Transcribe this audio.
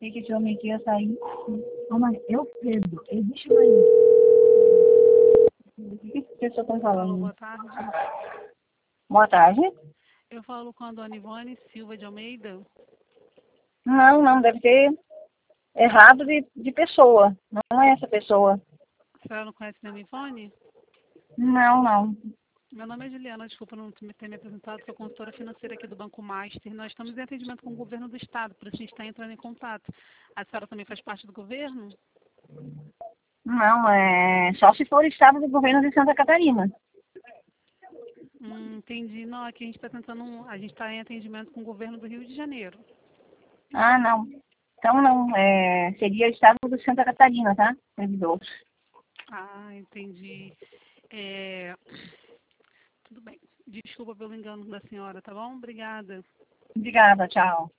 sei que esse homem aqui ia sair. Mamãe, eu Pedro, existe mais. O que que pessoa está Alô, falando? boa tarde. Boa tarde. Eu falo com a dona Ivone Silva de Almeida. Não, deve ter errado de pessoa. Não é essa pessoa. A senhora não conhece a dona Ivone? Não. Meu nome é Juliana, desculpa não ter me apresentado, sou consultora financeira aqui do Banco Master. Nós estamos em atendimento com o governo do estado, por isso a gente está entrando em contato. A senhora também faz parte do governo? Não, é só se for o estado do governo de Santa Catarina. Entendi. Não, aqui a gente está tentando, a gente está em atendimento com o governo do Rio de Janeiro. Ah, não. Então não, seria o estado de Santa Catarina, tá? Servidor. Ah, entendi. Tudo bem. Desculpa pelo engano da senhora, tá bom? Obrigada. Obrigada, tchau.